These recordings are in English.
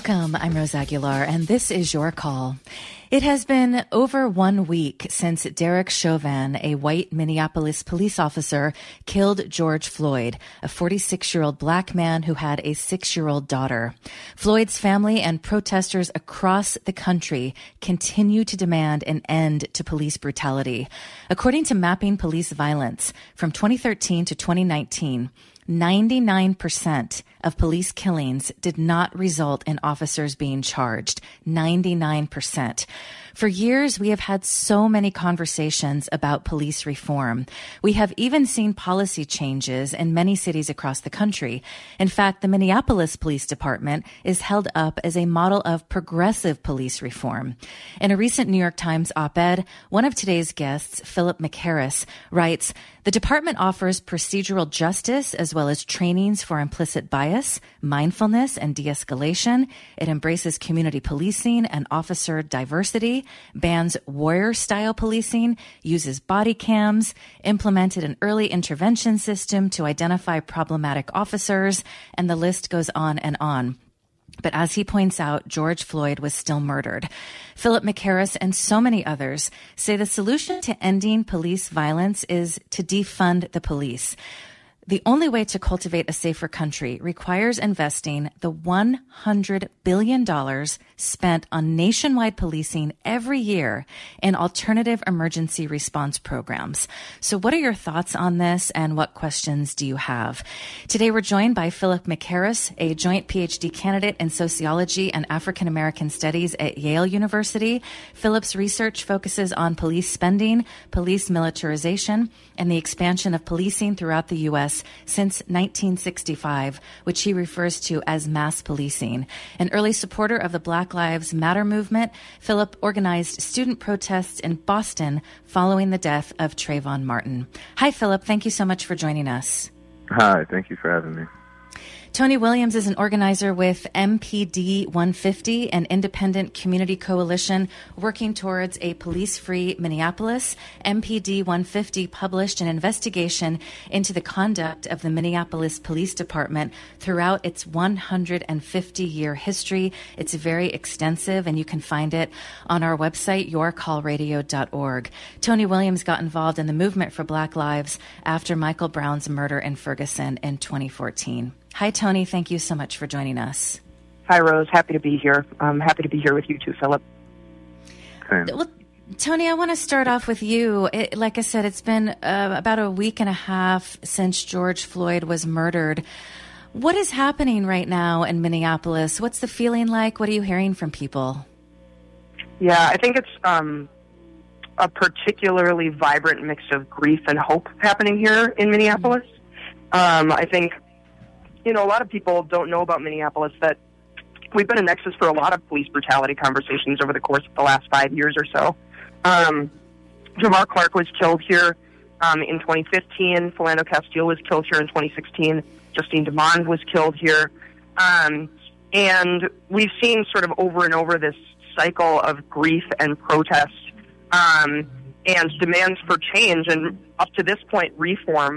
Welcome. I'm Rose Aguilar, and this is Your Call. It has been over 1 week since Derek Chauvin, a white Minneapolis police officer, killed George Floyd, a 46-year-old black man who had a 6-year-old daughter. Floyd's family and protesters across the country continue to demand an end to police brutality. According to Mapping Police Violence, from 2013 to 2019, 99% of police killings did not result in officers being charged. 99%. For years, we have had so many conversations about police reform. We have even seen policy changes in many cities across the country. In fact, the Minneapolis Police Department is held up as a model of progressive police reform. In a recent New York Times op-ed, one of today's guests, Philip McHarris, writes, "The department offers procedural justice as well as trainings for implicit bias, mindfulness, and de-escalation. It embraces community policing and officer diversity, bans warrior-style policing, uses body cams, implemented an early intervention system to identify problematic officers," and the list goes on and on. But as he points out, George Floyd was still murdered. Philip McHarris and so many others say the solution to ending police violence is to defund the police. The only way to cultivate a safer country requires investing the $100 billion spent on nationwide policing every year in alternative emergency response programs. So what are your thoughts on this, and what questions do you have? Today we're joined by Philip McHarris, a joint PhD candidate in sociology and African American studies at Yale University. Philip's research focuses on police spending, police militarization, and the expansion of policing throughout the U.S. since 1965, which he refers to as mass policing. An early supporter of the Black Lives Matter movement, Philip organized student protests in Boston following the death of Trayvon Martin. Hi, Philip. Thank you so much for joining us. Hi. Thank you for having me. Tony Williams is an organizer with MPD 150, an independent community coalition working towards a police-free Minneapolis. MPD 150 published an investigation into the conduct of the Minneapolis Police Department throughout its 150-year history. It's very extensive, and you can find it on our website, yourcallradio.org. Tony Williams got involved in the movement for Black Lives after Michael Brown's murder in Ferguson in 2014. Hi, Tony. Thank you so much for joining us. Hi, Rose. Happy to be here. I'm happy to be here with you too, Philip. Well, Tony, I want to start off with you. Like I said, it's been about a week and a half since George Floyd was murdered. What is happening right now in Minneapolis? What's the feeling like? What are you hearing from people? Yeah, I think it's a particularly vibrant mix of grief and hope happening here in Minneapolis. I think, a lot of people don't know about Minneapolis, that we've been a nexus for a lot of police brutality conversations over the course of the last 5 years or so. Jamar Clark was killed here in 2015. Philando Castile was killed here in 2016. Justine DeMond was killed here. And we've seen sort of over and over this cycle of grief and protest and demands for change, and up to this point, reform.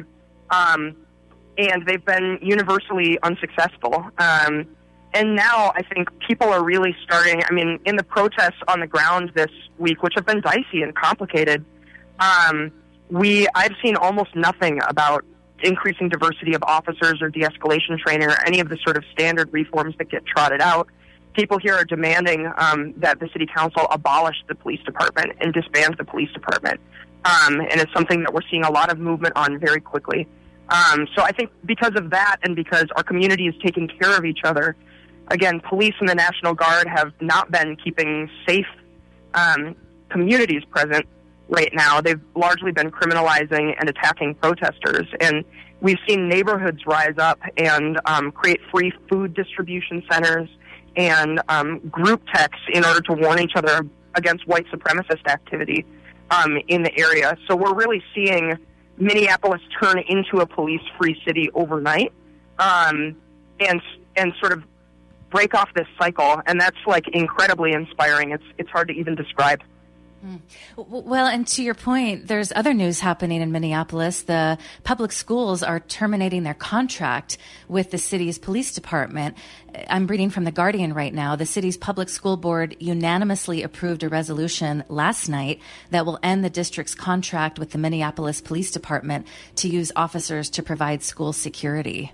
And they've been universally unsuccessful. And now I think people are really starting, in the protests on the ground this week, which have been dicey and complicated, I've seen almost nothing about increasing diversity of officers or de-escalation training or any of the sort of standard reforms that get trotted out. People here are demanding that the city council abolish the police department and disband the police department. And it's something that we're seeing a lot of movement on very quickly. So I think because of that, and because our community is taking care of each other, again, police and the National Guard have not been keeping safe communities present right now. They've largely been criminalizing and attacking protesters. And we've seen neighborhoods rise up and create free food distribution centers and group texts in order to warn each other against white supremacist activity in the area. So we're really seeing Minneapolis turn into a police-free city overnight, and sort of break off this cycle, and that's like incredibly inspiring. It's hard to even describe. Well, and to your point, there's other news happening in Minneapolis. The public schools are terminating their contract with the city's police department. I'm reading from The Guardian right now. The city's public school board unanimously approved a resolution last night that will end the district's contract with the Minneapolis Police Department to use officers to provide school security.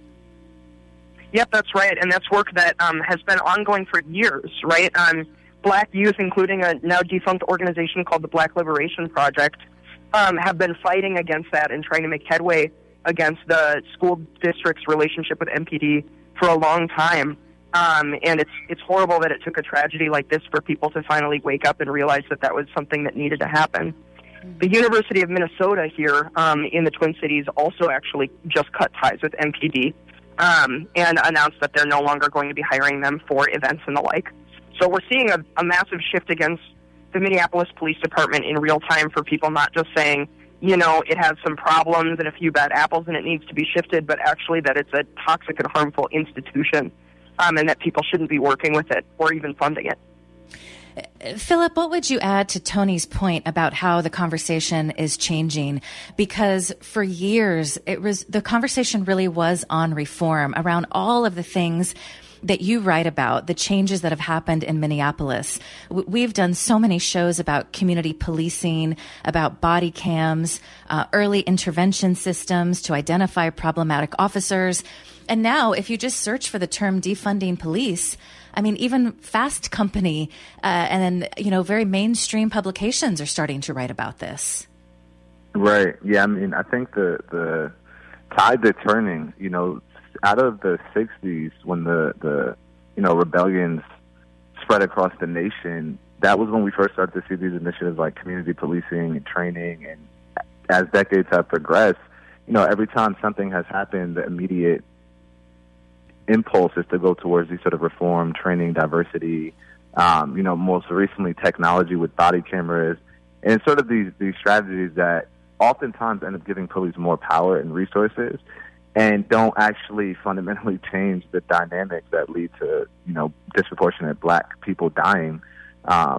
Yep, that's right. And that's work that has been ongoing for years, right? Black youth, including a now defunct organization called the Black Liberation Project, have been fighting against that and trying to make headway against the school district's relationship with MPD for a long time. And it's horrible that it took a tragedy like this for people to finally wake up and realize that that was something that needed to happen. The University of Minnesota here in the Twin Cities also actually just cut ties with MPD and announced that they're no longer going to be hiring them for events and the like. So we're seeing a massive shift against the Minneapolis Police Department in real time for people not just saying, you know, it has some problems and a few bad apples and it needs to be shifted, but actually that it's a toxic and harmful institution and that people shouldn't be working with it or even funding it. Philip, what would you add to Tony's point about how the conversation is changing? Because for years, the conversation really was on reform around all of the things that you write about, the changes that have happened in Minneapolis. We've done so many shows about community policing, about body cams, early intervention systems to identify problematic officers. And now, if you just search for the term defunding police, I mean, even Fast Company and then, you know, very mainstream publications are starting to write about this. Right. Yeah, I mean, I think the tide that's turning, you know, out of the 60s when the rebellions spread across the nation, that was when we first started to see these initiatives like community policing and training. And as decades have progressed, you know, every time something has happened, the immediate impulse is to go towards these sort of reform, training, diversity, most recently technology with body cameras, and sort of these strategies that oftentimes end up giving police more power and resources and don't actually fundamentally change the dynamics that lead to, you know, disproportionate black people dying by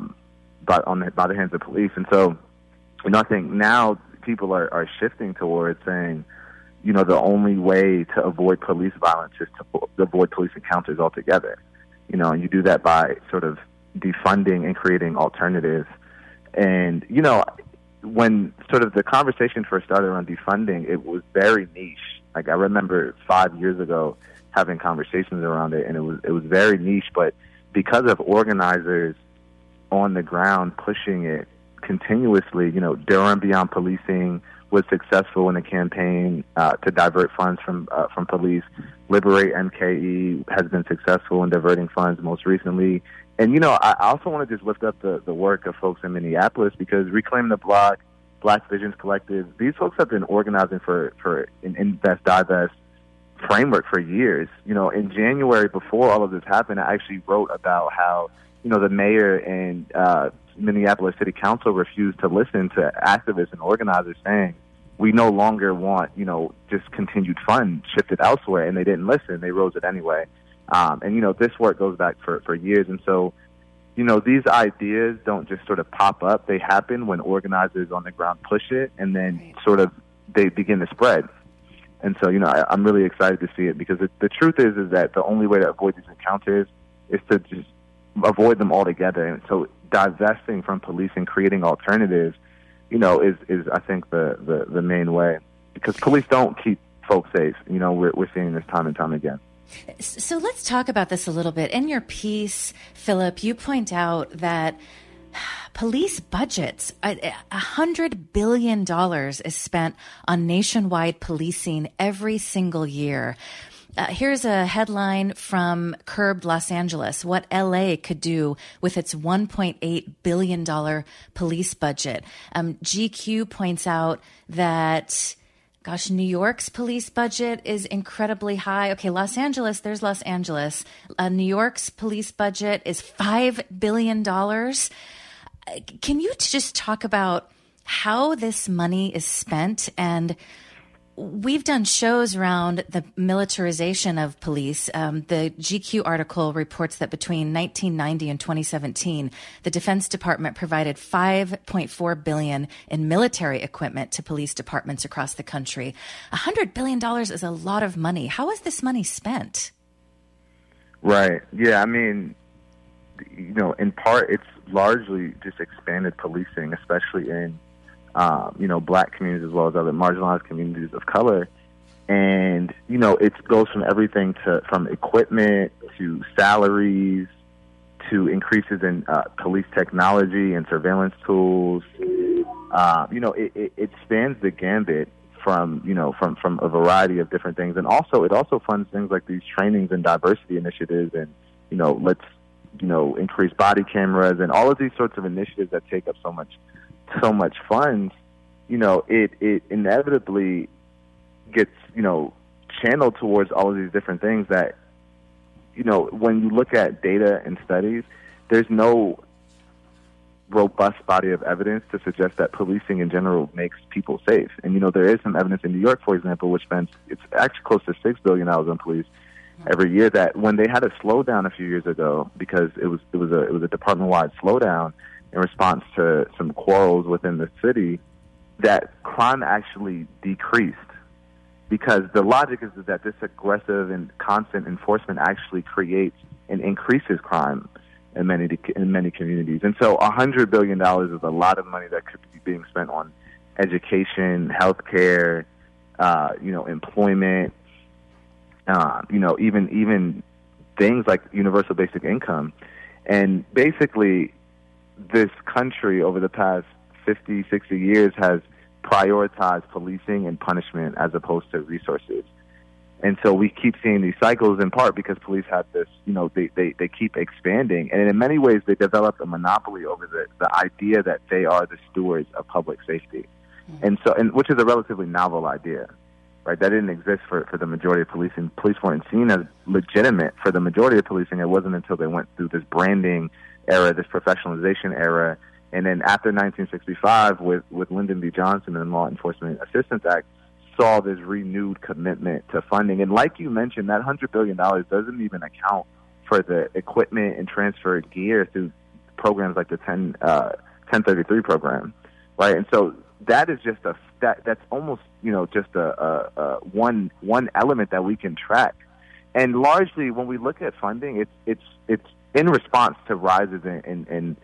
the hands of police. And so, you know, I think now people are shifting towards saying, you know, the only way to avoid police violence is to avoid police encounters altogether. You know, and you do that by sort of defunding and creating alternatives. And, you know, when sort of the conversation first started around defunding, it was very niche. Like, I remember 5 years ago having conversations around it, and it was very niche. But because of organizers on the ground pushing it continuously, you know, Durham Beyond Policing was successful in a campaign to divert funds from police. Liberate MKE has been successful in diverting funds most recently. And, you know, I also want to just lift up the work of folks in Minneapolis, because Reclaim the Block, Black Visions Collective, these folks have been organizing for an Invest Divest framework for years. You know, in January, before all of this happened, I actually wrote about how, you know, the mayor and Minneapolis City Council refused to listen to activists and organizers saying, we no longer want, you know, just continued funds shifted elsewhere, and they didn't listen. They rose it anyway. And, you know, this work goes back for years. And so, you know, these ideas don't just sort of pop up. They happen when organizers on the ground push it, and then sort of they begin to spread. And so, you know, I'm really excited to see it, because the truth is that the only way to avoid these encounters is to just avoid them altogether. And so divesting from police and creating alternatives, you know, is I think the main way, because police don't keep folks safe. You know, we're seeing this time and time again. So let's talk about this a little bit. In your piece, Philip, you point out that police budgets, $100 billion is spent on nationwide policing every single year. Here's a headline from Curbed Los Angeles, what LA could do with its $1.8 billion police budget. GQ points out that, gosh, New York's police budget is incredibly high. Okay, Los Angeles, there's Los Angeles. New York's police budget is $5 billion. Can you just talk about how this money is spent and we've done shows around the militarization of police. The GQ article reports that between 1990 and 2017, the Defense Department provided $5.4 billion in military equipment to police departments across the country. $100 billion is a lot of money. How is this money spent? Right. Yeah, I mean, in part, it's largely just expanded policing, especially in Black communities as well as other marginalized communities of color. And, it goes from everything from equipment to salaries to increases in police technology and surveillance tools. It spans the gambit from a variety of different things. And also, it also funds things like these trainings and diversity initiatives and, let's increase body cameras and all of these sorts of initiatives that take up so much funds. It inevitably gets, channeled towards all of these different things that, when you look at data and studies, there's no robust body of evidence to suggest that policing in general makes people safe. And, there is some evidence in New York, for example, which spends, it's actually close to $6 billion on police every year, that when they had a slowdown a few years ago, because it was a department-wide slowdown in response to some quarrels within the city, that crime actually decreased. Because the logic is that this aggressive and constant enforcement actually creates and increases crime in many communities. And so $100 billion is a lot of money that could be being spent on education, healthcare, employment, even things like universal basic income. And basically, this country over the past 50, 60 years has prioritized policing and punishment as opposed to resources. And so we keep seeing these cycles in part because police have this, they keep expanding. And in many ways, they developed a monopoly over the idea that they are the stewards of public safety. Mm-hmm. And which is a relatively novel idea, right? That didn't exist for the majority of policing. Police weren't seen as legitimate for the majority of policing. It wasn't until they went through this branding era, this professionalization era. And then after 1965, with Lyndon B. Johnson and the Law Enforcement Assistance Act, saw this renewed commitment to funding. And like you mentioned, that $100 billion doesn't even account for the equipment and transfer gear through programs like the 1033 program, right? And so that is just that's almost, just a one element that we can track. And largely, when we look at funding, it's in response to rises in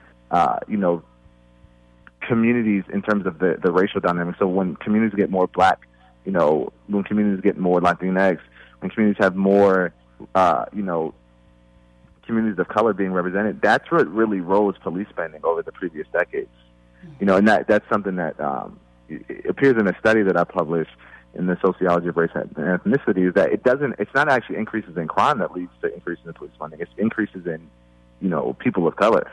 communities in terms of the racial dynamics. So when communities get more Black, when communities get more Latinx, when communities have more, communities of color being represented, that's what really rose police spending over the previous decades. And that's something that it appears in a study that I published in the Sociology of Race and Ethnicity, is that it's not actually increases in crime that leads to increases in police funding. It's increases in, people of color.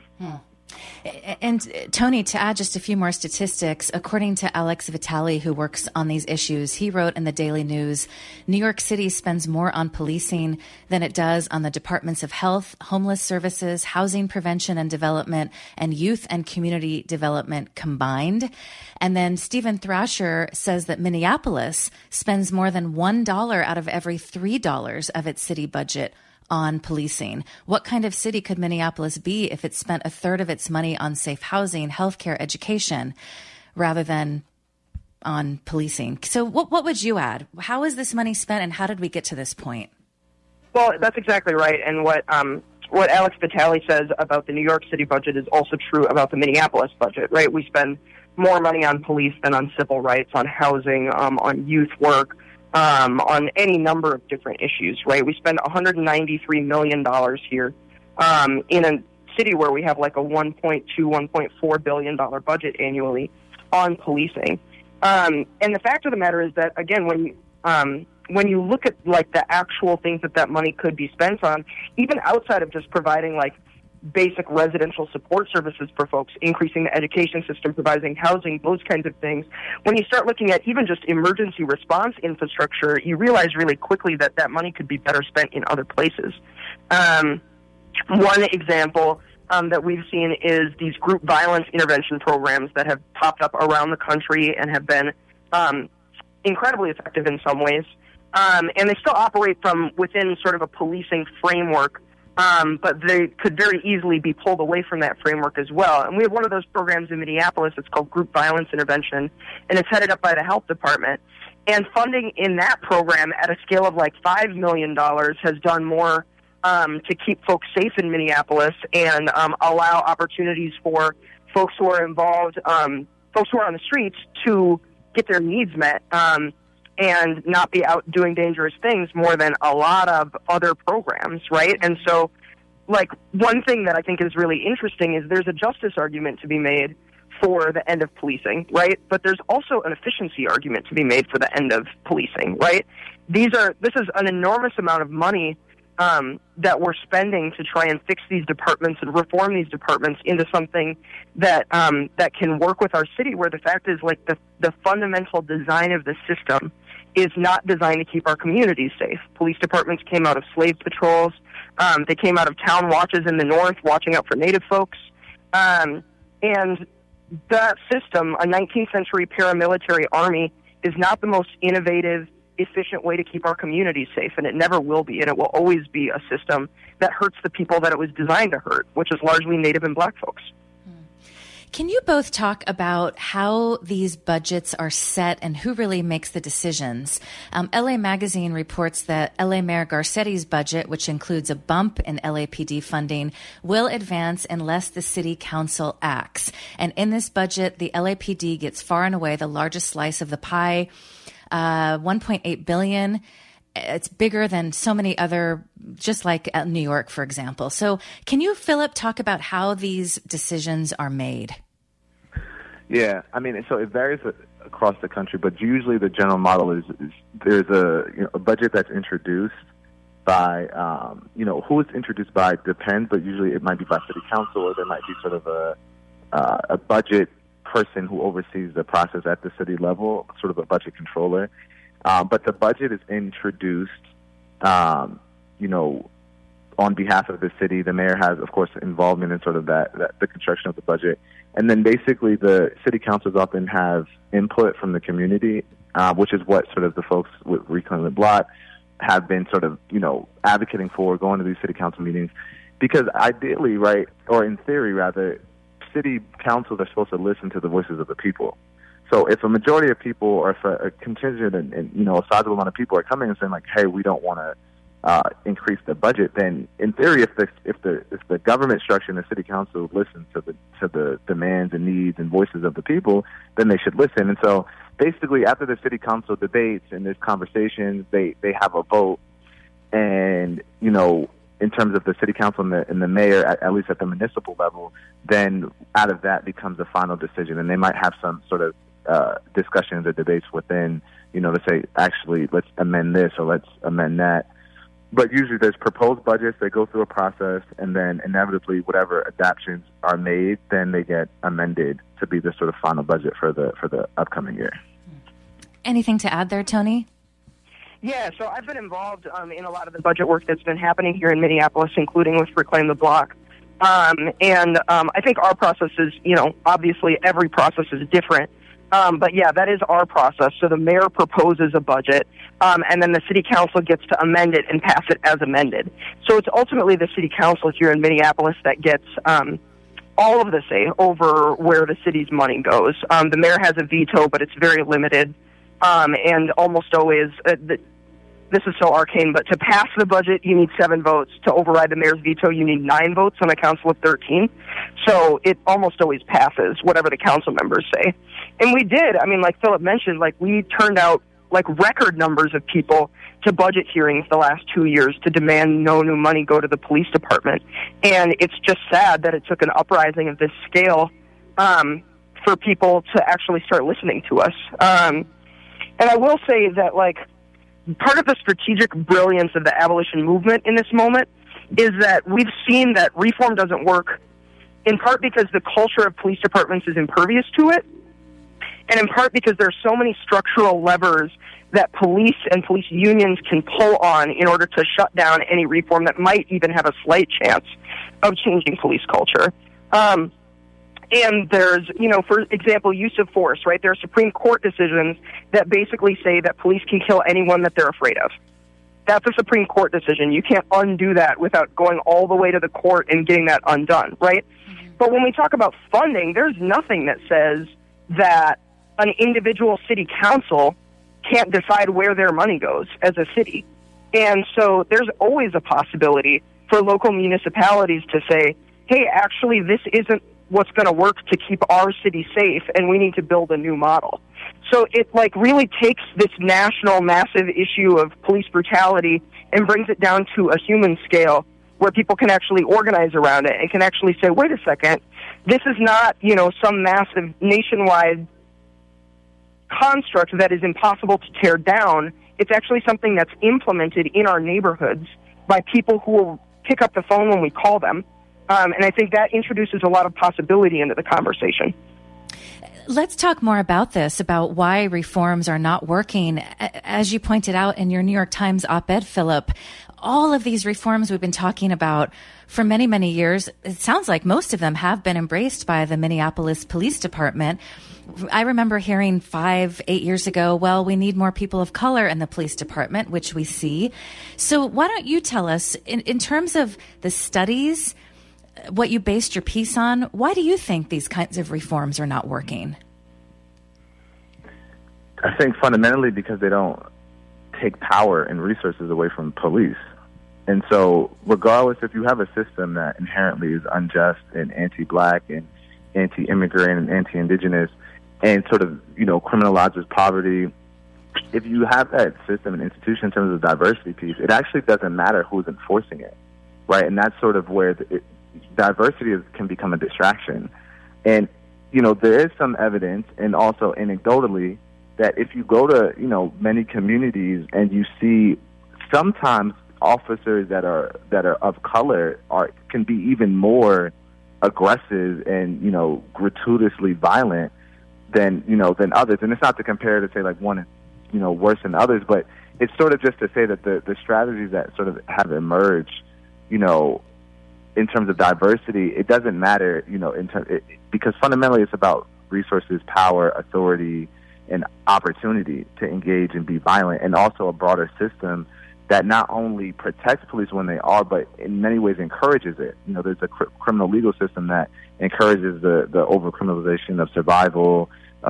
And Tony, to add just a few more statistics, according to Alex Vitale, who works on these issues, he wrote in the Daily News, New York City spends more on policing than it does on the departments of health, homeless services, housing prevention and development, and youth and community development combined. And then Stephen Thrasher says that Minneapolis spends more than $1 out of every $3 of its city budget on policing. What kind of city could Minneapolis be if it spent a third of its money on safe housing, healthcare, education, rather than on policing? So what would you add? How is this money spent, and how did we get to this point? Well, that's exactly right. And what Alex Vitale says about the New York City budget is also true about the Minneapolis budget, right? We spend more money on police than on civil rights, on housing, on youth work, on any number of different issues, right? We spend $193 million here in a city where we have like a $1.4 billion budget annually on policing. And the fact of the matter is that, again, when you look at like the actual things that money could be spent on, even outside of just providing like basic residential support services for folks, increasing the education system, providing housing, those kinds of things. When you start looking at even just emergency response infrastructure, you realize really quickly that money could be better spent in other places. One example that we've seen is these group violence intervention programs that have popped up around the country and have been incredibly effective in some ways. And they still operate from within sort of a policing framework, but they could very easily be pulled away from that framework as well. And we have one of those programs in Minneapolis. It's called Group Violence Intervention, and it's headed up by the health department. And funding in that program at a scale of like $5 million has done more to keep folks safe in Minneapolis and allow opportunities for folks who are involved, folks who are on the streets, to get their needs met and not be out doing dangerous things more than a lot of other programs, right? And so, like, one thing that I think is really interesting is there's a justice argument to be made for the end of policing, right? But there's also an efficiency argument to be made for the end of policing, right? This is an enormous amount of money that we're spending to try and fix these departments and reform these departments into something that that can work with our city, where the fact is, like, the fundamental design of the system is not designed to keep our communities safe. Police departments came out of slave patrols. They came out of town watches in the north, watching out for native folks. And that system, a 19th century paramilitary army, is not the most innovative, efficient way to keep our communities safe, and it never will be, and it will always be a system that hurts the people that it was designed to hurt, which is largely Native and Black folks. Can you both talk about how these budgets are set and who really makes the decisions? LA Magazine reports that LA Mayor Garcetti's budget, which includes a bump in LAPD funding, will advance unless the city council acts. And in this budget, the LAPD gets far and away the largest slice of the pie, $1.8 billion. It's bigger than so many other, just like New York, for example. So can you, Philip, talk about how these decisions are made? Yeah, I mean, so it varies across the country, but usually the general model is there's a budget that's introduced by, who it's introduced by depends, but usually it might be by city council, or there might be sort of a budget person who oversees the process at the city level, sort of a budget controller. But the budget is introduced, on behalf of the city. The mayor has, of course, involvement in sort of the construction of the budget. And then basically the city councils often have input from the community, which is what sort of the folks with Reclaim the Block have been sort of, advocating for, going to these city council meetings. Because ideally, right, or in theory rather, city councils are supposed to listen to the voices of the people. So if a majority of people, or if a contingent and a sizable amount of people are coming and saying, like, hey, we don't want to increase the budget, then in theory, if the government structure and the city council listens to the demands and needs and voices of the people, then they should listen. And so basically, after the city council debates and there's conversations, they have a vote, and in terms of the city council and the mayor, at least at the municipal level, then out of that becomes a final decision, and they might have some sort of discussions or debates within, to say, actually, let's amend this or let's amend that. But usually there's proposed budgets, they go through a process, and then inevitably whatever adaptations are made, then they get amended to be the sort of final budget for the upcoming year. Anything to add there, Tony? Yeah, so I've been involved in a lot of the budget work that's been happening here in Minneapolis, including with Reclaim the Block. And I think our process is, obviously every process is different. But yeah, that is our process. So the mayor proposes a budget, and then the city council gets to amend it and pass it as amended. So it's ultimately the city council here in Minneapolis that gets all of the say over where the city's money goes. The mayor has a veto, but it's very limited, and almost always, this is so arcane, but to pass the budget, you need 7 votes. To override the mayor's veto, you need 9 votes on a council of 13. So it almost always passes, whatever the council members say. And we did. I mean, like Philip mentioned, we turned out record numbers of people to budget hearings the last 2 years to demand no new money go to the police department. And it's just sad that it took an uprising of this scale for people to actually start listening to us. And I will say that, part of the strategic brilliance of the abolition movement in this moment is that we've seen that reform doesn't work, in part because the culture of police departments is impervious to it, and in part because there are so many structural levers that police and police unions can pull on in order to shut down any reform that might even have a slight chance of changing police culture. And there's, for example, use of force, right? There are Supreme Court decisions that basically say that police can kill anyone that they're afraid of. That's a Supreme Court decision. You can't undo that without going all the way to the court and getting that undone, right? Mm-hmm. But when we talk about funding, there's nothing that says that an individual city council can't decide where their money goes as a city. And so there's always a possibility for local municipalities to say, hey, actually, this isn't what's going to work to keep our city safe, and we need to build a new model. So it really takes this national massive issue of police brutality and brings it down to a human scale where people can actually organize around it and can actually say, wait a second, this is not, some massive nationwide construct that is impossible to tear down. It's actually something that's implemented in our neighborhoods by people who will pick up the phone when we call them. And I think that introduces a lot of possibility into the conversation. Let's talk more about this, about why reforms are not working. As you pointed out in your New York Times op-ed, Philip, all of these reforms we've been talking about for many, many years, it sounds like most of them have been embraced by the Minneapolis Police Department. I remember hearing 5-8 years ago, well, we need more people of color in the police department, which we see. So why don't you tell us, in terms of the studies, what you based your piece on, why do you think these kinds of reforms are not working? I think fundamentally because they don't take power and resources away from police. And so regardless if you have a system that inherently is unjust and anti-black and anti-immigrant and anti-indigenous and sort of, criminalizes poverty, if you have that system and institution in terms of the diversity piece, it actually doesn't matter who's enforcing it, right? And that's sort of where diversity can become a distraction. And, there is some evidence, and also anecdotally, that if you go to, many communities and you see sometimes officers that are of color can be even more aggressive and, gratuitously violent than others. And it's not to compare to say like one is, worse than others, but it's sort of just to say that the strategies that sort of have emerged, in terms of diversity, it doesn't matter, because fundamentally it's about resources, power, authority, and opportunity to engage and be violent, and also a broader system that not only protects police when they are, but in many ways encourages it. There's a criminal legal system that encourages the over-criminalization of survival,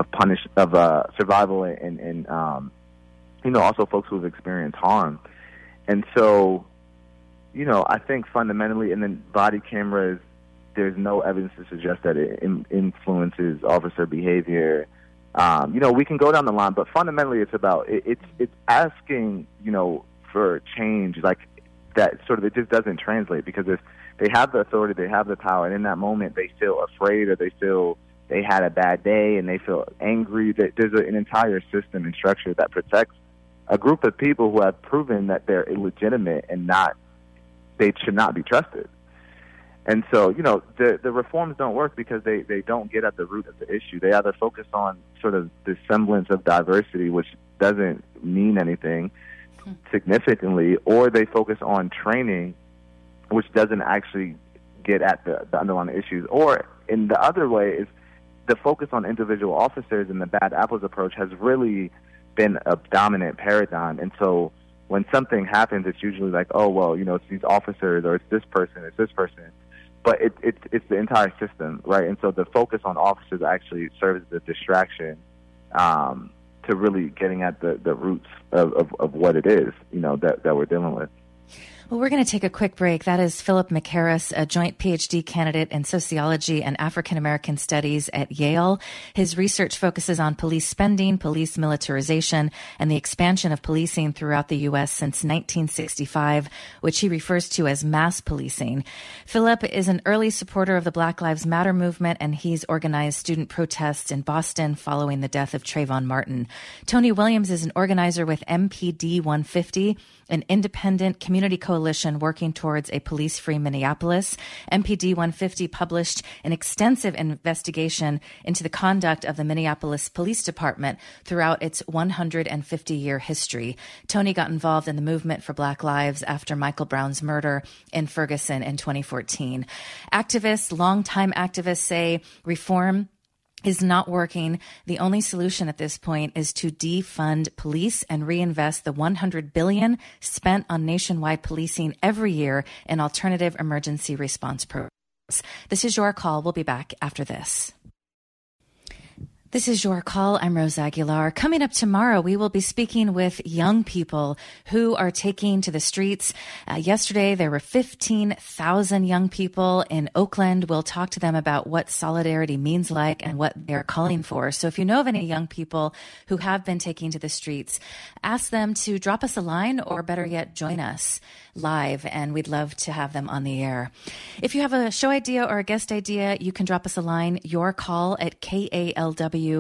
survival and also folks who have experienced harm. And so, I think fundamentally, and then body cameras, there's no evidence to suggest that it influences officer behavior. We can go down the line, but fundamentally it's about, it's asking, for change, like that sort of, it just doesn't translate, because if they have the authority, they have the power, and in that moment they feel afraid, or they feel they had a bad day and they feel angry, that there's an entire system and structure that protects a group of people who have proven that they're illegitimate and they should not be trusted. And so, the reforms don't work because they don't get at the root of the issue. They either focus on sort of the semblance of diversity, which doesn't mean anything significantly, or they focus on training, which doesn't actually get at the underlying issues. Or in the other way is the focus on individual officers, and the bad apples approach has really been a dominant paradigm. And so when something happens, it's usually like, oh, well, it's these officers, or it's this person. But it's the entire system, right? And so the focus on officers actually serves as a distraction to really getting at the roots of what it is, that we're dealing with. Well, we're going to take a quick break. That is Philip McCarris, a joint PhD candidate in sociology and African American studies at Yale. His research focuses on police spending, police militarization, and the expansion of policing throughout the U.S. since 1965, which he refers to as mass policing. Philip is an early supporter of the Black Lives Matter movement, and he's organized student protests in Boston following the death of Trayvon Martin. Tony Williams is an organizer with MPD 150, an independent community coalition coalition working towards a police-free Minneapolis. MPD 150 published an extensive investigation into the conduct of the Minneapolis Police Department throughout its 150-year history. Tony got involved in the movement for Black Lives after Michael Brown's murder in Ferguson in 2014. Longtime activists say reform is not working. The only solution at this point is to defund police and reinvest the $100 billion spent on nationwide policing every year in alternative emergency response programs. This is Your Call. We'll be back after this. This is Your Call. I'm Rose Aguilar. Coming up tomorrow, we will be speaking with young people who are taking to the streets. Yesterday, there were 15,000 young people in Oakland. We'll talk to them about what solidarity means like and what they're calling for. So if you know of any young people who have been taking to the streets, ask them to drop us a line or better yet, join us live, and we'd love to have them on the air. If you have a show idea or a guest idea, you can drop us a line, yourcall@kalw.org.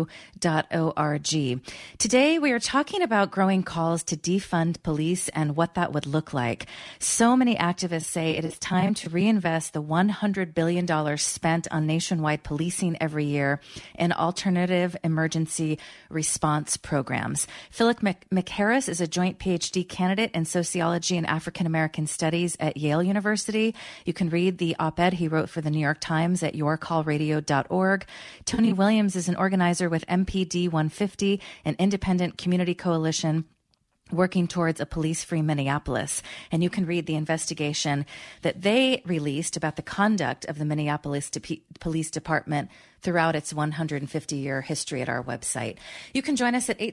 Today, we are talking about growing calls to defund police and what that would look like. So many activists say it is time to reinvest the $100 billion spent on nationwide policing every year in alternative emergency response programs. Philip McHarris is a joint PhD candidate in sociology and African American Studies at Yale University. You can read the op-ed he wrote for the New York Times at yourcallradio.org. Tony Williams is an organizer with MPD 150, an independent community coalition working towards a police-free Minneapolis. And you can read the investigation that they released about the conduct of the Minneapolis Police Department throughout its 150-year history at our website. You can join us at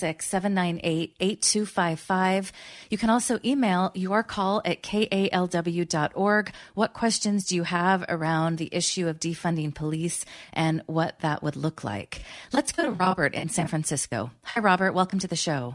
866-798-8255. You can also email yourcall@kalw.org. What questions do you have around the issue of defunding police and what that would look like? Let's go to Robert in San Francisco. Hi, Robert. Welcome to the show.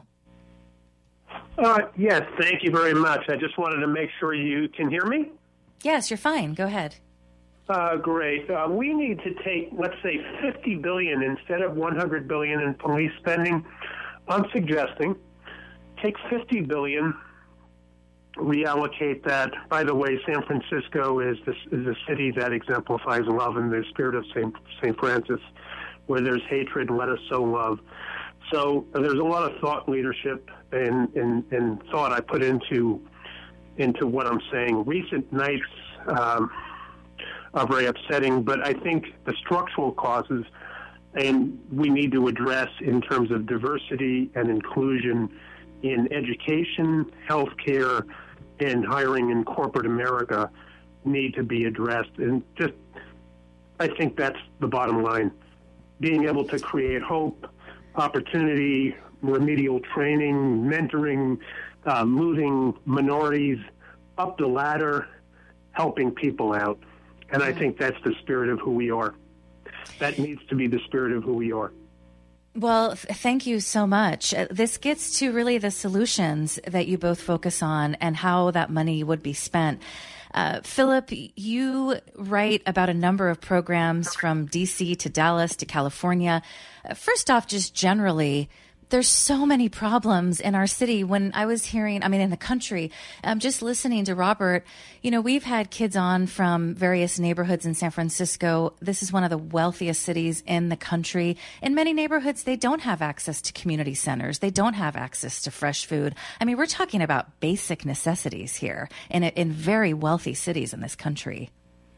Yes, thank you very much. I just wanted to make sure you can hear me. Yes, you're fine. Go ahead. Great. We need to take, let's say, $50 billion instead of $100 billion in police spending. I'm suggesting take $50 billion, reallocate that. By the way, San Francisco is a city that exemplifies love in the spirit of St. Francis, where there's hatred, let us sow love. So there's a lot of thought leadership and thought I put into what I'm saying. Recent nights are very upsetting, but I think the structural causes and we need to address in terms of diversity and inclusion in education, healthcare, and hiring in corporate America need to be addressed. And just, I think that's the bottom line. Being able to create hope, opportunity, remedial training, mentoring, moving minorities up the ladder, helping people out. And I think that's the spirit of who we are. That needs to be the spirit of who we are. Well, thank you so much. This gets to really the solutions that you both focus on and how that money would be spent. Philip, you write about a number of programs from D.C. to Dallas to California. First off, just generally, there's so many problems in our city. When I was hearing, in the country, just listening to Robert, we've had kids on from various neighborhoods in San Francisco. This is one of the wealthiest cities in the country. In many neighborhoods, they don't have access to community centers. They don't have access to fresh food. We're talking about basic necessities here in very wealthy cities in this country.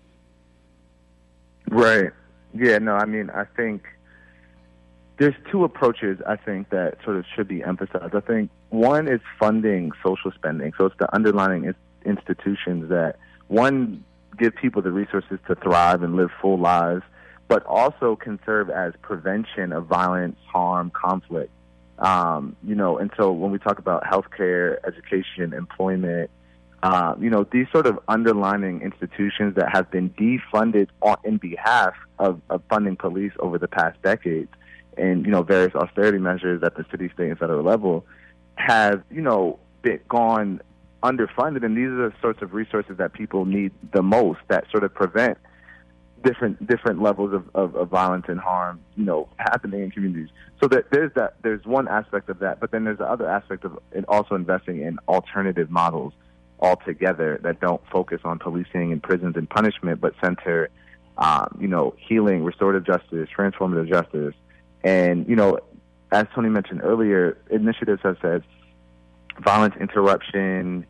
Right. Yeah, no, I think there's two approaches, I think, that sort of should be emphasized. I think one is funding social spending. So it's the underlying institutions that, one, give people the resources to thrive and live full lives, but also can serve as prevention of violence, harm, conflict. And so when we talk about healthcare, education, employment, these sort of underlining institutions that have been defunded in behalf of funding police over the past decades, and, various austerity measures at the city, state, and federal level have, gone underfunded. And these are the sorts of resources that people need the most that sort of prevent different levels of violence and harm, happening in communities. So that there's one aspect of that, but then there's the other aspect of also investing in alternative models altogether that don't focus on policing and prisons and punishment, but center, healing, restorative justice, transformative justice. And, as Tony mentioned earlier, initiatives such as violence interruption,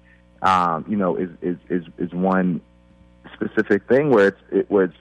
is one specific thing where it's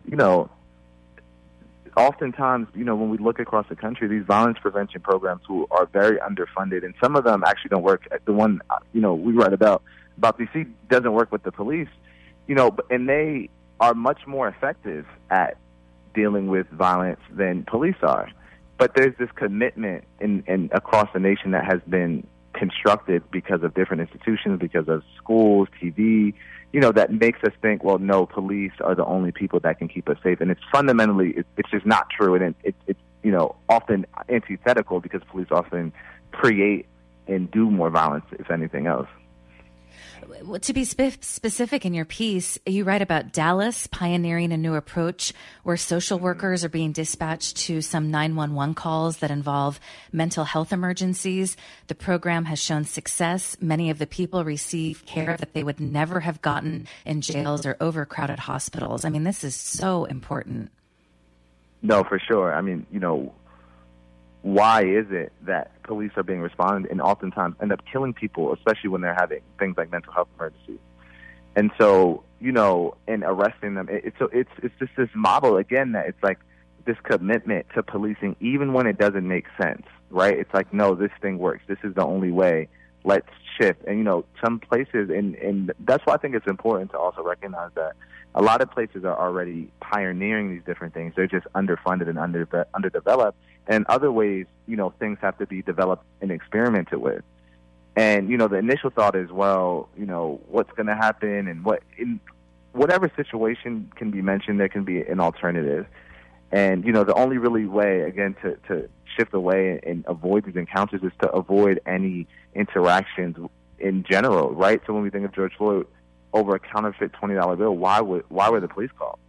oftentimes, when we look across the country, these violence prevention programs who are very underfunded, and some of them actually don't work. The one, we write about DC doesn't work with the police, and they are much more effective at dealing with violence than police are. But there's this commitment in across the nation that has been constructed because of different institutions, because of schools, TV, that makes us think, well, no, police are the only people that can keep us safe. And it's fundamentally, it's just not true. And it's often antithetical because police often create and do more violence, if anything else. To be specific in your piece, you write about Dallas pioneering a new approach where social workers are being dispatched to some 911 calls that involve mental health emergencies. The program has shown success. Many of the people receive care that they would never have gotten in jails or overcrowded hospitals. I mean, this is so important. No, for sure. I mean, why is it that police are being responded and oftentimes end up killing people, especially when they're having things like mental health emergencies? And so, and arresting them. It's just this model, again, that it's like this commitment to policing, even when it doesn't make sense, right? It's like, no, this thing works. This is the only way. Let's shift. And, some places, and that's why I think it's important to also recognize that a lot of places are already pioneering these different things. They're just underfunded and underdeveloped. And other ways, things have to be developed and experimented with. And, the initial thought is, well, what's going to happen and in whatever situation can be mentioned, there can be an alternative. And, the only really way, again, to shift away and avoid these encounters is to avoid any interactions in general, right? So when we think of George Floyd, over a counterfeit $20 bill, why were the police called?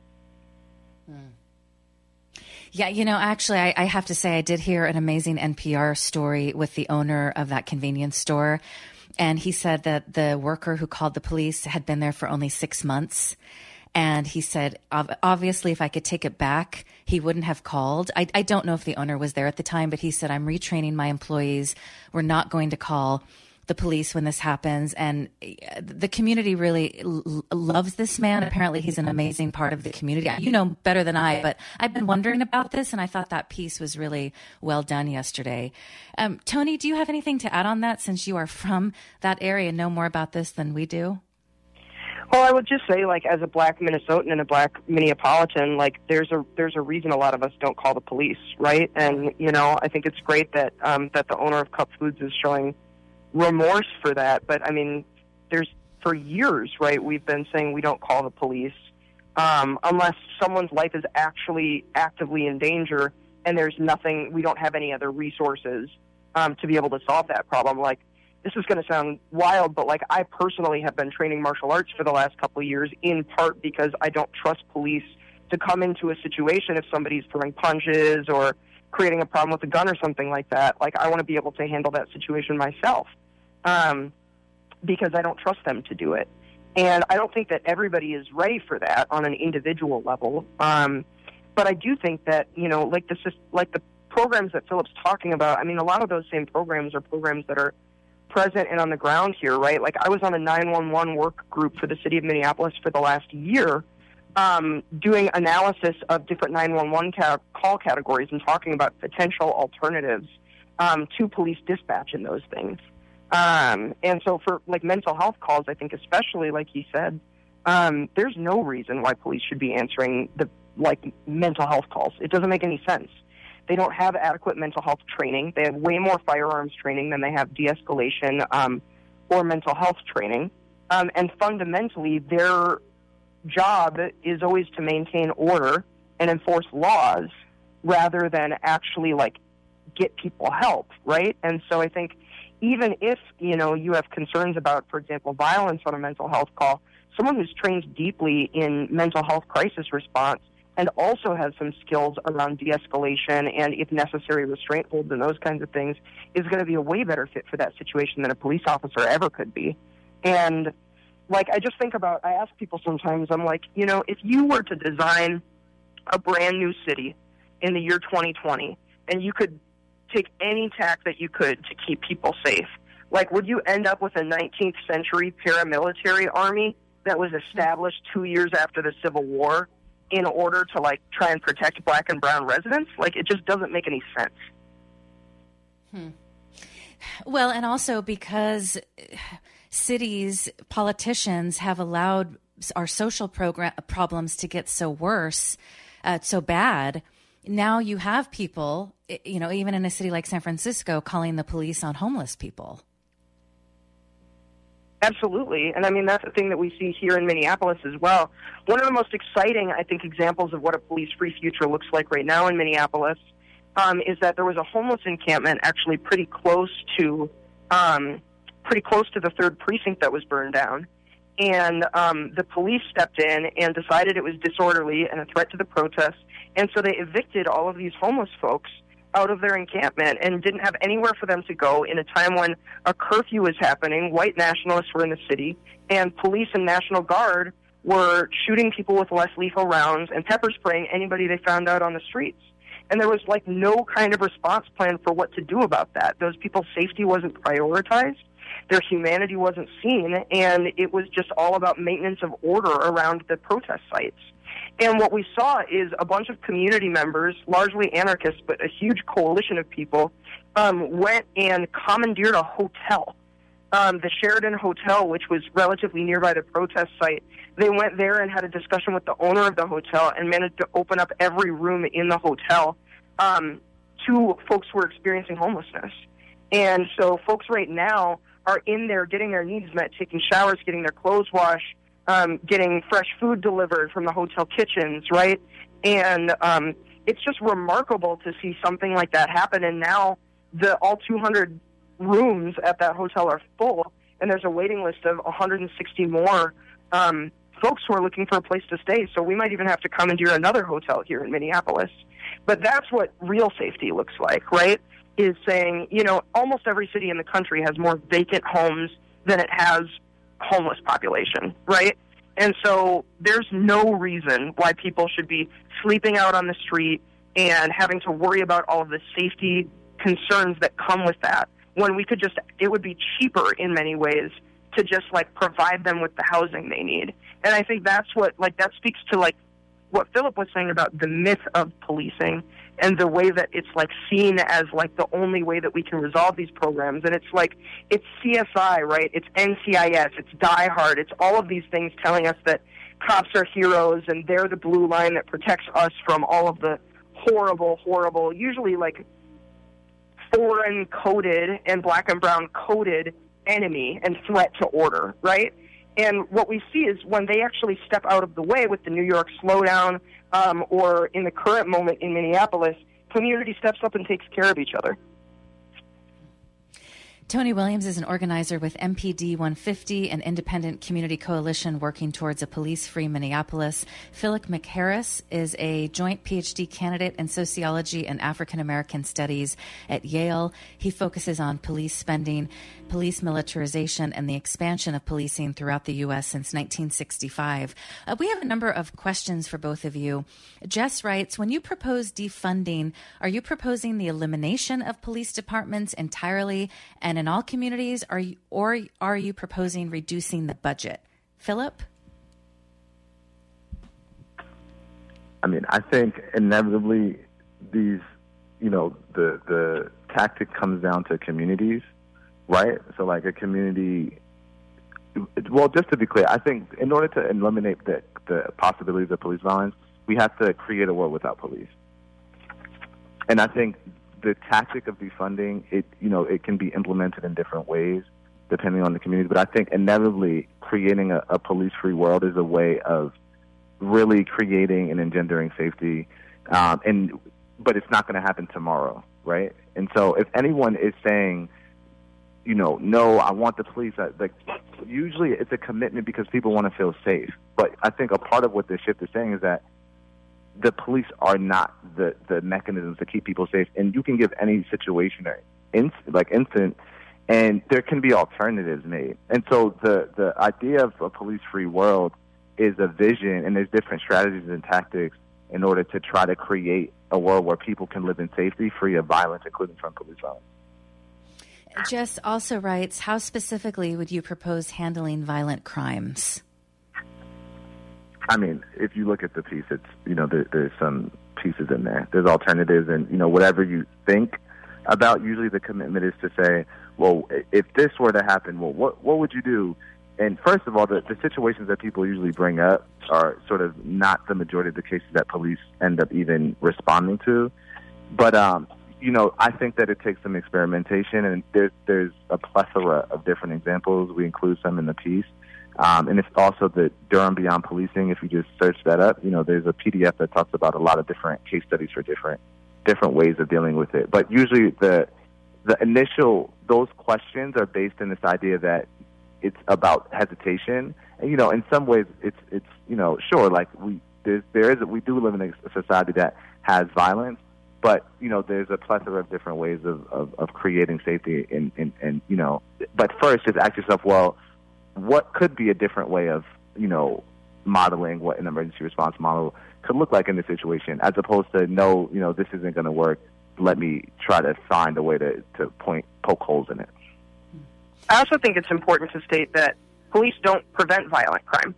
Yeah, actually, I have to say I did hear an amazing NPR story with the owner of that convenience store. And he said that the worker who called the police had been there for only 6 months. And he said, obviously, if I could take it back, he wouldn't have called. I don't know if the owner was there at the time, but he said, I'm retraining my employees. We're not going to call the police when this happens. And the community really loves this man. Apparently he's an amazing part of the community. You know better than I, but I've been wondering about this, and I thought that piece was really well done yesterday. Tony, do you have anything to add on that, since you are from that area and know more about this than we do? Well, I would just say, as a black Minnesotan and a black Minneapolitan, there's a reason a lot of us don't call the police, right? And, I think it's great that that the owner of Cup Foods is showing remorse for that. But, for years, right, we've been saying we don't call the police unless someone's life is actually actively in danger and there's nothing, we don't have any other resources to be able to solve that problem. This is going to sound wild, but I personally have been training martial arts for the last couple of years, in part because I don't trust police to come into a situation if somebody's throwing punches or creating a problem with a gun or something like that. I want to be able to handle that situation myself because I don't trust them to do it. And I don't think that everybody is ready for that on an individual level. But I do think that, the programs that Philip's talking about, a lot of those same programs are programs that are present and on the ground here, right? I was on a 911 work group for the city of Minneapolis for the last year, doing analysis of different 911 call categories and talking about potential alternatives to police dispatch in those things. And so for mental health calls, I think especially, like he said, there's no reason why police should be answering the mental health calls. It doesn't make any sense. They don't have adequate mental health training. They have way more firearms training than they have de-escalation or mental health training. And fundamentally, their job is always to maintain order and enforce laws rather than actually, get people help, right? And so I think even if, you have concerns about, for example, violence on a mental health call, someone who's trained deeply in mental health crisis response and also has some skills around de-escalation and, if necessary, restraint holds and those kinds of things, is going to be a way better fit for that situation than a police officer ever could be. And, like, I just think about, I ask people sometimes, I'm like, you know, if you were to design a brand new city in the year 2020, and you could take any tack that you could to keep people safe, like, would you end up with a 19th century paramilitary army that was established 2 years after the Civil War in order to, like, try and protect black and brown residents? Like, it just doesn't make any sense. Well, and also because cities, politicians have allowed our social problems to get so bad. Now you have people, you know, even in a city like San Francisco, calling the police on homeless people. Absolutely. And I mean, that's the thing that we see here in Minneapolis as well. One of the most exciting, I think, examples of what a police-free future looks like right now in Minneapolis is that there was a homeless encampment actually pretty close to the 3rd precinct that was burned down. And the police stepped in and decided it was disorderly and a threat to the protests. And so they evicted all of these homeless folks out of their encampment and didn't have anywhere for them to go in a time when a curfew was happening. White nationalists were in the city, and police and National Guard were shooting people with less lethal rounds and pepper spraying anybody they found out on the streets. And there was, like, no kind of response plan for what to do about that. Those people's safety wasn't prioritized. Their humanity wasn't seen, and it was just all about maintenance of order around the protest sites. And what we saw is a bunch of community members, largely anarchists, but a huge coalition of people, went and commandeered a hotel, the Sheridan Hotel, which was relatively nearby the protest site. They went there and had a discussion with the owner of the hotel and managed to open up every room in the hotel to folks who were experiencing homelessness. And so folks right now are in there getting their needs met, taking showers, getting their clothes washed, getting fresh food delivered from the hotel kitchens, right? And it's just remarkable to see something like that happen. And now all 200 rooms at that hotel are full, and there's a waiting list of 160 more folks who are looking for a place to stay. So we might even have to commandeer another hotel here in Minneapolis. But that's what real safety looks like, right? Is saying, you know, almost every city in the country has more vacant homes than it has homeless population, right? And so there's no reason why people should be sleeping out on the street and having to worry about all of the safety concerns that come with that, when we could it would be cheaper in many ways to just, like, provide them with the housing they need. And I think that's what, like, that speaks to, like, what Philip was saying about the myth of policing and the way that it's, like, seen as, like, the only way that we can resolve these programs. And it's like, it's CSI, right? It's NCIS, it's Die Hard, it's all of these things telling us that cops are heroes and they're the blue line that protects us from all of the horrible, usually, like, foreign-coded and black and brown-coded enemy and threat to order, right? And what we see is when they actually step out of the way with the New York slowdown, or in the current moment in Minneapolis, community steps up and takes care of each other. Tony Williams is an organizer with MPD 150, an independent community coalition working towards a police-free Minneapolis. Philip McHarris is a joint PhD candidate in sociology and African American studies at Yale. He focuses on police spending, police militarization, and the expansion of policing throughout the U.S. since 1965. We have a number of questions for both of you. Jess writes, when you propose defunding, are you proposing the elimination of police departments entirely and in all communities, or are you proposing reducing the budget? Philip? I mean, I think inevitably these, you know, the tactic comes down to communities, right? So, like, a community, well, just to be clear, I think in order to eliminate the possibilities of police violence, we have to create a world without police. And I think the tactic of defunding, it can be implemented in different ways depending on the community. But I think inevitably creating a police-free world is a way of really creating and engendering safety. But it's not going to happen tomorrow, right? And so if anyone is saying, you know, no, I want the police, like, usually it's a commitment because people want to feel safe. But I think a part of what this shift is saying is that the police are not the mechanisms to keep people safe, and you can give any situation incident and there can be alternatives made. And so the idea of a police-free world is a vision, and there's different strategies and tactics in order to try to create a world where people can live in safety, free of violence, including from police violence. Jess also writes, how specifically would you propose handling violent crimes? I mean, if you look at the piece, it's, there's some pieces in there. There's alternatives, and, whatever you think about, usually the commitment is to say, well, if this were to happen, well, what would you do? And first of all, the situations that people usually bring up are sort of not the majority of the cases that police end up even responding to. But, I think that it takes some experimentation, and there's a plethora of different examples. We include some in the piece. And it's also the Durham Beyond Policing. If you just search that up, there's a PDF that talks about a lot of different case studies for different ways of dealing with it. But usually the initial, those questions are based in this idea that it's about hesitation. And, in some ways it's sure, like we do live in a society that has violence, but, there's a plethora of different ways of creating safety and but first just ask yourself, well, what could be a different way of, modeling what an emergency response model could look like in this situation, as opposed to, no, this isn't going to work. Let me try to find a way to poke holes in it. I also think it's important to state that police don't prevent violent crime.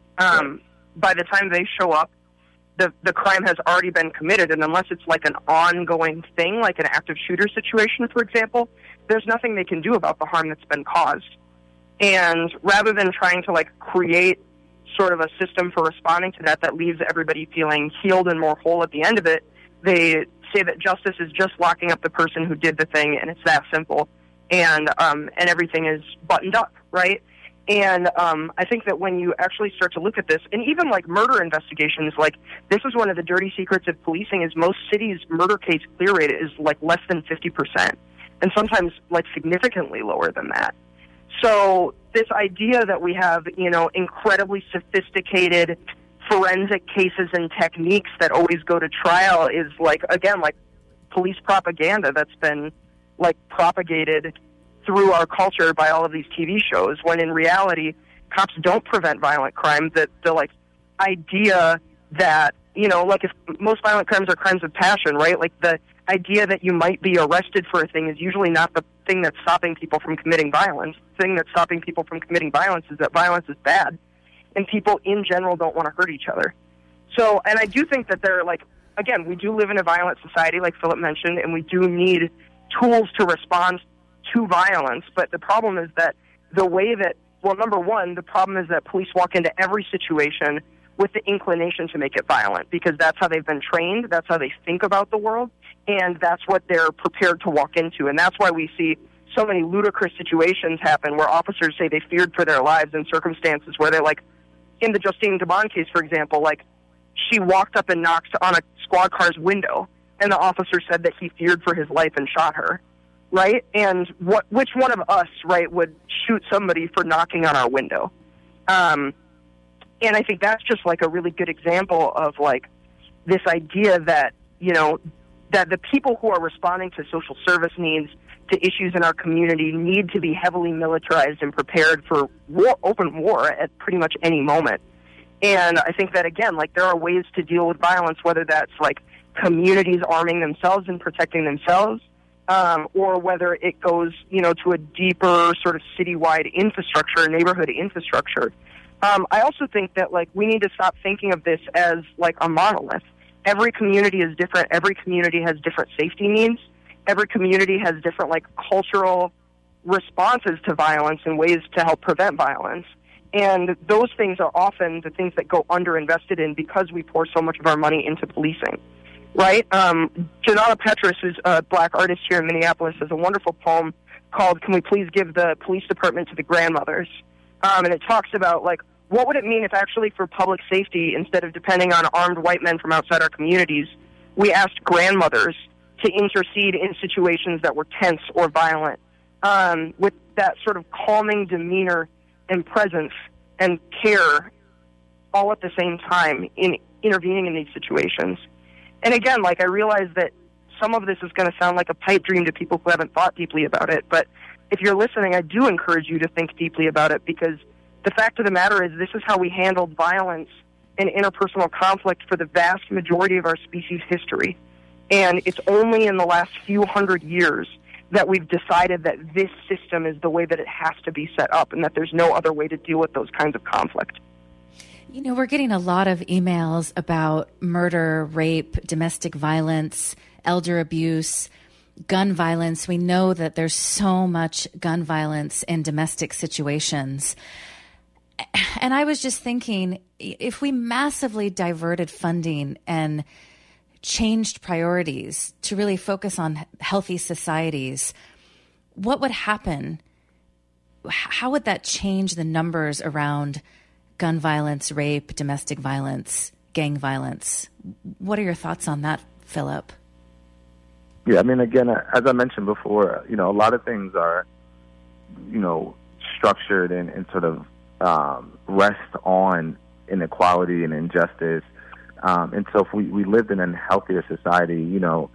By the time they show up, the crime has already been committed, and unless it's like an ongoing thing, like an active shooter situation, for example, there's nothing they can do about the harm that's been caused. And rather than trying to create sort of a system for responding to that leaves everybody feeling healed and more whole at the end of it, they say that justice is just locking up the person who did the thing, and it's that simple, and everything is buttoned up, right? And I think that when you actually start to look at this, and even murder investigations, this is one of the dirty secrets of policing, is most cities' murder case clear rate is less than 50%, and sometimes significantly lower than that. So this idea that we have, incredibly sophisticated forensic cases and techniques that always go to trial is again, police propaganda that's been propagated through our culture by all of these TV shows, when in reality, cops don't prevent violent crime. That the idea that, if most violent crimes are crimes of passion, right? The idea that you might be arrested for a thing is usually not the thing that's stopping people from committing violence. The thing that's stopping people from committing violence is that violence is bad, and people in general don't want to hurt each other. So, and I do think that again, we do live in a violent society, like Philip mentioned, and we do need tools to respond to violence. But the problem is that number one, the problem is that police walk into every situation with the inclination to make it violent, because that's how they've been trained, that's how they think about the world, and that's what they're prepared to walk into. And that's why we see so many ludicrous situations happen where officers say they feared for their lives in circumstances where they're in the Justine Debon case, for example, she walked up and knocked on a squad car's window, and the officer said that he feared for his life and shot her, right? And which one of us, right, would shoot somebody for knocking on our window? And I think that's just a really good example of this idea that, that the people who are responding to social service needs, to issues in our community, need to be heavily militarized and prepared for open war at pretty much any moment. And I think that, again, there are ways to deal with violence, whether that's communities arming themselves and protecting themselves, or whether it goes, to a deeper sort of citywide infrastructure, neighborhood infrastructure. I also think that we need to stop thinking of this as a monolith. Every community is different. Every community has different safety needs. Every community has different cultural responses to violence and ways to help prevent violence. And those things are often the things that go underinvested in because we pour so much of our money into policing, right? Janana Petrus, who's a black artist here in Minneapolis, has a wonderful poem called "Can We Please Give the Police Department to the Grandmothers?" And it talks about what would it mean if actually for public safety, instead of depending on armed white men from outside our communities, we asked grandmothers to intercede in situations that were tense or violent, with that sort of calming demeanor and presence and care all at the same time in intervening in these situations. And again, I realize that some of this is going to sound like a pipe dream to people who haven't thought deeply about it, but if you're listening, I do encourage you to think deeply about it, because the fact of the matter is this is how we handled violence and interpersonal conflict for the vast majority of our species' history. And it's only in the last few hundred years that we've decided that this system is the way that it has to be set up and that there's no other way to deal with those kinds of conflict. You know, we're getting a lot of emails about murder, rape, domestic violence, elder abuse, gun violence. We know that there's so much gun violence in domestic situations. And I was just thinking, if we massively diverted funding and changed priorities to really focus on healthy societies, what would happen? How would that change the numbers around gun violence, rape, domestic violence, gang violence? What are your thoughts on that, Philip? Yeah, I mean, again, as I mentioned before, you know, a lot of things are, you know, structured and sort of rest on inequality and injustice. And so if we lived in a healthier society, you know,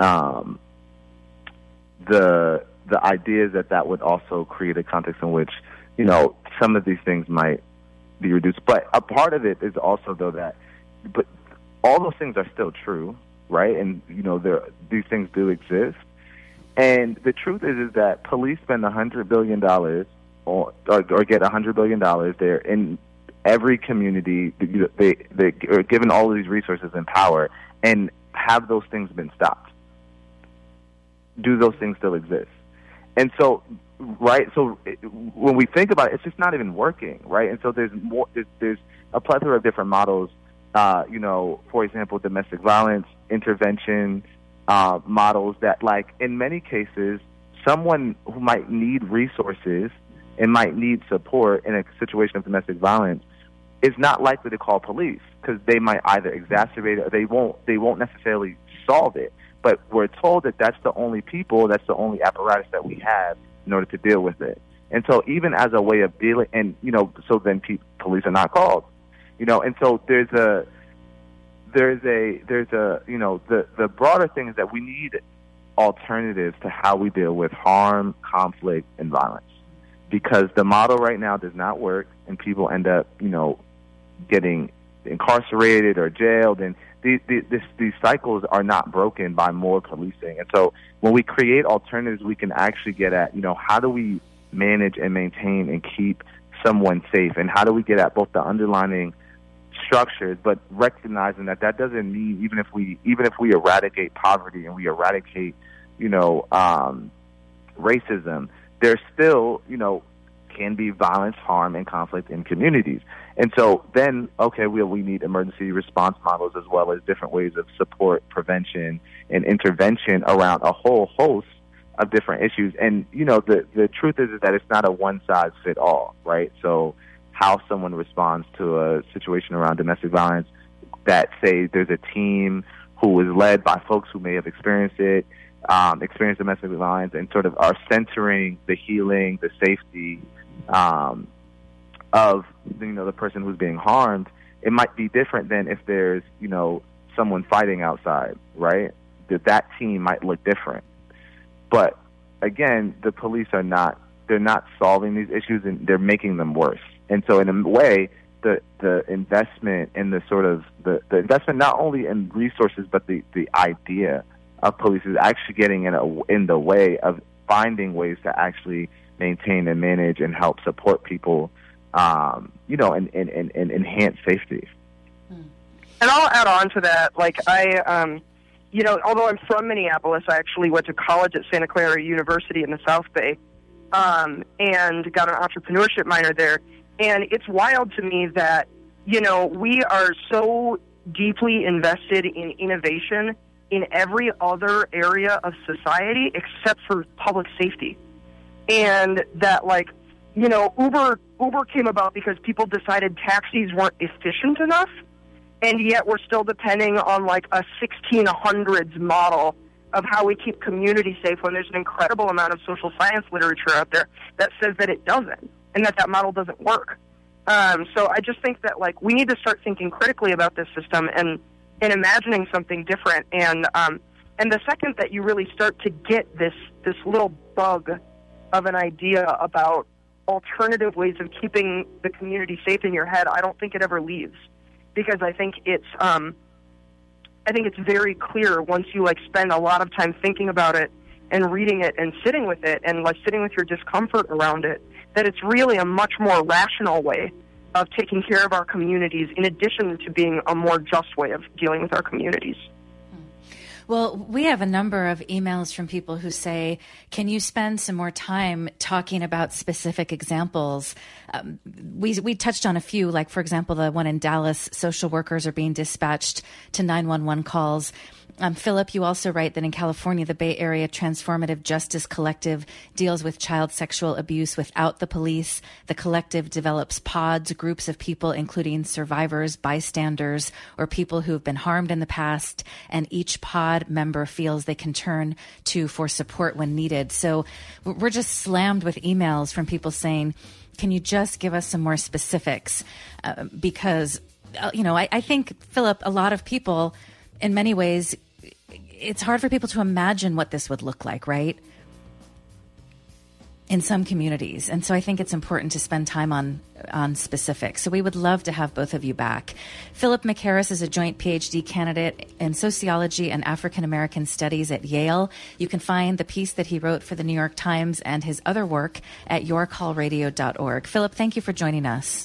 the idea is that would also create a context in which, you know, some of these things might be reduced. But a part of it is also, though, but all those things are still true, right? And, you know, these things do exist. And the truth is that police spend $100 billion or get $100 billion. They're in every community. They are given all of these resources and power. And have those things been stopped? Do those things still exist? And so, right, so when we think about it, it's just not even working, right? And so there's a plethora of different models, you know, for example, domestic violence, intervention models that, like, in many cases, someone who might need resources and might need support in a situation of domestic violence is not likely to call police because they might either exacerbate it or they won't necessarily solve it. But we're told that that's the only apparatus that we have in order to deal with it. And so even as a way of dealing, and, you know, so then police are not called, you know, and so there's a, you know, the broader thing is that we need alternatives to how we deal with harm, conflict, and violence. Because the model right now does not work, and people end up, you know, getting incarcerated or jailed, and these cycles are not broken by more policing. And so when we create alternatives, we can actually get at, you know, how do we manage and maintain and keep someone safe, and how do we get at both the underlying structures, but recognizing that doesn't mean even if we eradicate poverty and we eradicate, you know, racism, there's still, you know, can be violence, harm, and conflict in communities. And so then, okay, we need emergency response models as well as different ways of support, prevention, and intervention around a whole host of different issues. And, you know, the truth is that it's not a one-size-fits-all, right? So how someone responds to a situation around domestic violence, that, say, there's a team who is led by folks who may have experienced domestic violence and sort of are centering the healing, the safety of, you know, the person who's being harmed. It might be different than if there's, you know, someone fighting outside, right? That team might look different. But again, the police they're not solving these issues, and they're making them worse. And so in a way, the investment in the sort of the investment not only in resources but the idea of police is actually getting in the way of finding ways to actually maintain and manage and help support people, you know, and enhance safety. And I'll add on to that. Like, you know, although I'm from Minneapolis, I actually went to college at Santa Clara University in the South Bay, and got an entrepreneurship minor there. And it's wild to me that, you know, we are so deeply invested in innovation in every other area of society except for public safety. And that, like, you know, Uber came about because people decided taxis weren't efficient enough, and yet we're still depending on, like, a 1600s model of how we keep community safe when there's an incredible amount of social science literature out there that says that it doesn't, and that model doesn't work. So I just think that, like, we need to start thinking critically about this system and imagining something different. And And the second that you really start to get this little bug of an idea about alternative ways of keeping the community safe in your head, I don't think it ever leaves, because I think it's very clear once you spend a lot of time thinking about it and reading it and sitting with it and sitting with your discomfort around it, that it's really a much more rational way of taking care of our communities, in addition to being a more just way of dealing with our communities. Well, we have a number of emails from people who say, can you spend some more time talking about specific examples? We touched on a few, like, for example, the one in Dallas, social workers are being dispatched to 911 calls. Philip, you also write that in California, the Bay Area Transformative Justice Collective deals with child sexual abuse without the police. The collective develops pods, groups of people, including survivors, bystanders, or people who have been harmed in the past, and each pod member feels they can turn to for support when needed. So we're just slammed with emails from people saying, can you just give us some more specifics? Because, I think, Philip, a lot of people, in many ways, it's hard for people to imagine what this would look like, right? In some communities. And so I think it's important to spend time on specifics. So we would love to have both of you back. Philip McHarris is a joint PhD candidate in sociology and African American studies at Yale. You can find the piece that he wrote for the New York Times and his other work at yourcallradio.org. Philip, thank you for joining us.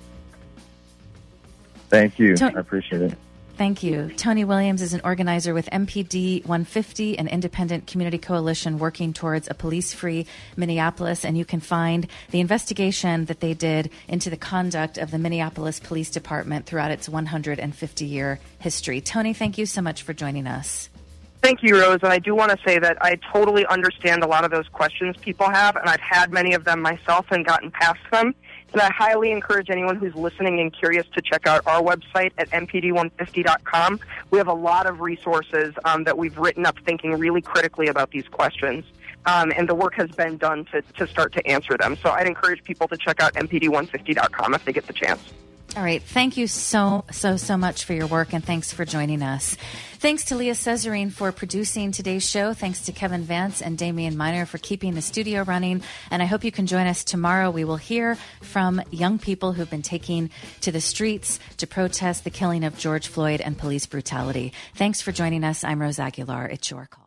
Thank you. I appreciate it. Thank you. Tony Williams is an organizer with MPD 150, an independent community coalition working towards a police-free Minneapolis. And you can find the investigation that they did into the conduct of the Minneapolis Police Department throughout its 150-year history. Tony, thank you so much for joining us. Thank you, Rose. And I do want to say that I totally understand a lot of those questions people have, and I've had many of them myself and gotten past them. And I highly encourage anyone who's listening and curious to check out our website at mpd150.com. We have a lot of resources that we've written up thinking really critically about these questions. And the work has been done to start to answer them. So I'd encourage people to check out mpd150.com if they get the chance. All right. Thank you so much for your work, and thanks for joining us. Thanks to Leah Cesarine for producing today's show. Thanks to Kevin Vance and Damian Miner for keeping the studio running. And I hope you can join us tomorrow. We will hear from young people who've been taking to the streets to protest the killing of George Floyd and police brutality. Thanks for joining us. I'm Rose Aguilar. It's your call.